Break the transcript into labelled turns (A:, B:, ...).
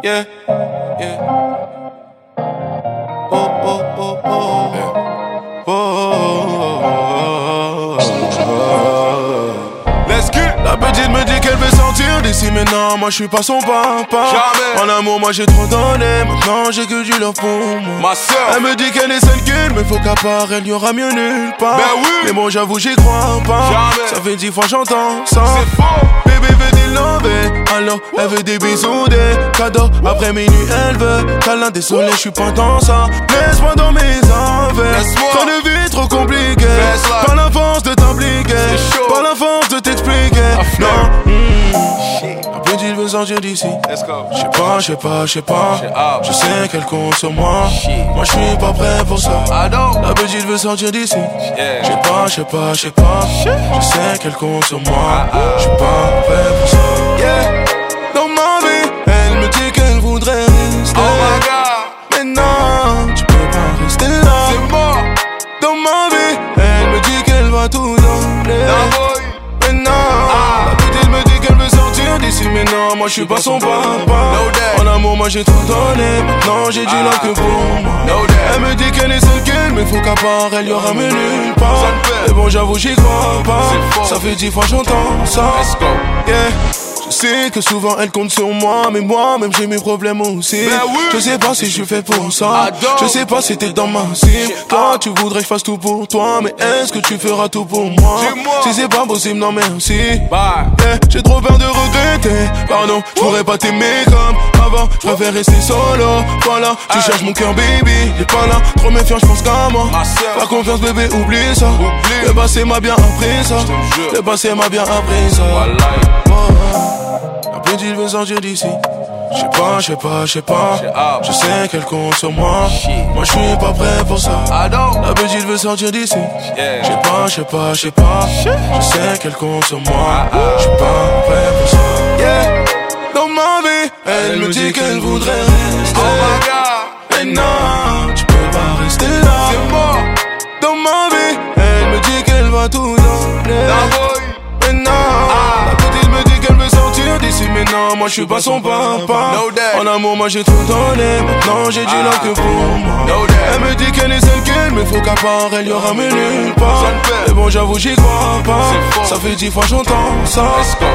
A: Yeah, yeah. Oh, oh, oh, oh. Yeah. Oh, oh, oh, oh. Let's get. La petite me dit qu'elle veut sortir d'ici, mais non, moi je suis pas son papa. Jamais. En amour, moi j'ai trop donné, maintenant j'ai que du love pour moi. Ma soeur. Elle me dit qu'elle est seule kill, mais faut qu'à part elle y aura mieux nulle part. Ben oui. Mais bon, j'avoue, j'y crois pas. Jamais. Ça fait 10 fois j'entends ça. C'est faux. Bébé veut des lovés, alors elle veut des bisous, des cadeaux. Après minuit, elle veut câlin. Désolé, je suis pas dans ça. Laisse-moi dans mes affaires. Train de vie trop compliqué. Pas la force de t'impliquer, pas la force de t'expliquer. Non, la petite veut sortir d'ici. Je sais pas. Je sais qu'elle compte sur moi. Moi je suis pas prêt pour ça. La petite veut sortir d'ici. Je sais pas. Je sais qu'elle compte sur moi. Je suis pas prêt pour ça. Dans ma vie, elle me dit qu'elle voudrait rester. Oh my God. Mais non, tu peux pas rester là. C'est mort. Dans ma vie, elle me dit qu'elle va tout donner. Mais non, la petite me dit qu'elle veut sortir d'ici. Mais non, moi je suis pas son papa. En amour, moi j'ai tout donné. Maintenant j'ai du love que pour moi. Elle me dit qu'elle est seule qu'elle, mais faut qu'à part elle y aura mieux nulle part. Mais bon, j'avoue, j'y crois pas. Ça fait 10 fois j'entends ça. Yeah. Je sais que souvent elle compte sur moi, mais moi-même j'ai mes problèmes aussi. Je sais pas si je suis fait pour ça. Je sais pas si t'es dans ma cible. Toi tu voudrais que je fasse tout pour toi, mais est-ce que tu feras tout pour moi? Si c'est pas possible, non merci. Yeah, j'ai trop peur de regretter. Pardon, je pourrais pas t'aimer comme avant. Je préfère rester solo. Voilà, tu cherches mon cœur baby, il est pas là. Trop méfiant, je pense qu'à moi. Pas confiance bébé, oublie ça. Le passé m'a bien appris ça. Le passé m'a bien appris ça. La petite veut sortir d'ici. Je sais pas. Je sais qu'elle compte sur moi. Moi je suis pas prêt pour ça. La petite veut sortir d'ici. Je sais pas. Je sais qu'elle compte sur moi. Je suis pas prêt pour ça. Dans ma vie, elle me dit qu'elle voudrait rester. Mais non, tu peux pas rester là. C'est mort. Dans ma vie, elle me dit qu'elle va tout donner. Mais non, la petite me dit qu'elle veut sortir d'ici. Mais non, moi je suis pas son papa. En amour, moi j'ai tout donné. Maintenant j'ai du love que pour moi. Elle me dit qu'elle est seule qu'elle, mais faut qu'à part elle y aura mieux nulle part. Mais bon, j'avoue, j'y crois pas. Ça fait 10 fois j'entends ça.